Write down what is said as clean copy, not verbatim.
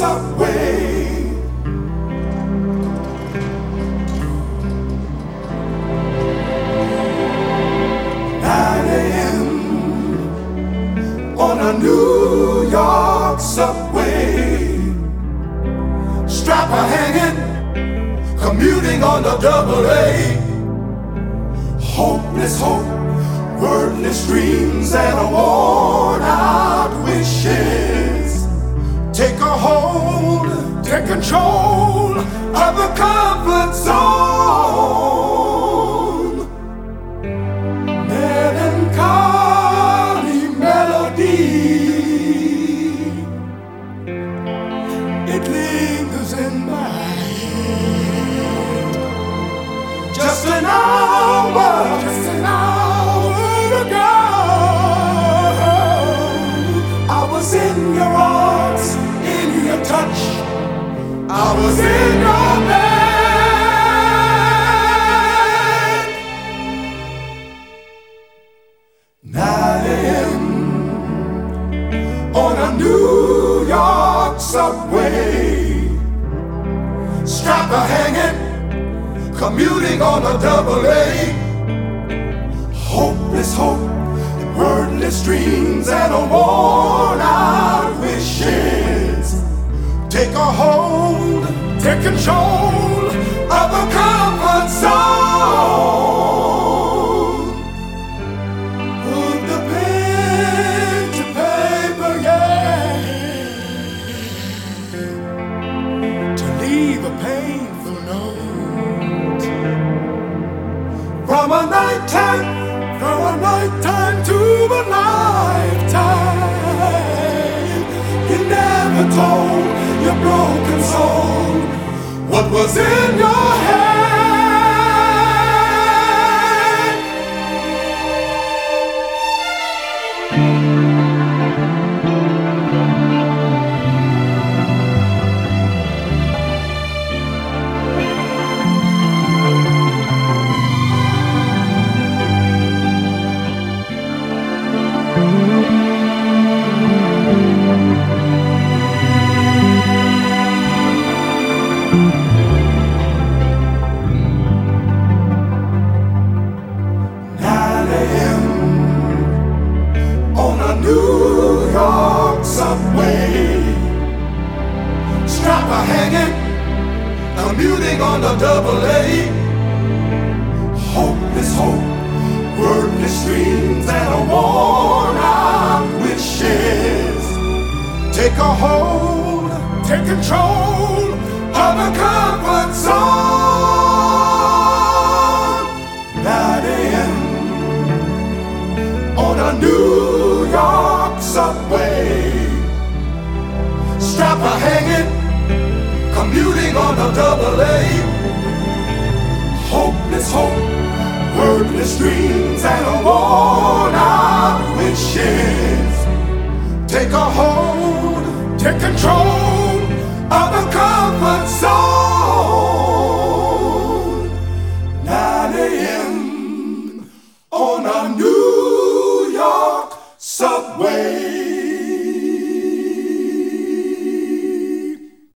subway. 9 a.m. on a New York subway. Strapper hanging, commuting on the double A. Hopeless hope, wordless dreams, and worn out wishes. Take a hold, take control of the comfort zone. Melancholy melody, it lingers in my head. Just an hour ago, I was in your arms, in your touch, I was in your bed. 9 a.m. on a New York subway. Strapper hanging, commuting on a double A. Hopeless hope, wordless dreams, and worn out wishes. Take a hold, take control of the comfort zone. Put the pen to paper, yeah, to leave a painful note. From a nighttime to a lifetime, you never told your broken soul what was in your head. New York subway. Strapper hanging, commuting on the double A. Hopeless hope, wordless dreams, and worn out wishes. Take a hold, take control of the comfort zone. 9 a.m. on a New York subway. Strapper hanging, commuting on a double A. Hopeless hope, wordless dreams, and worn out wishes. Take a hold, take control of the comfort zone. 9 a.m. on a New York subway.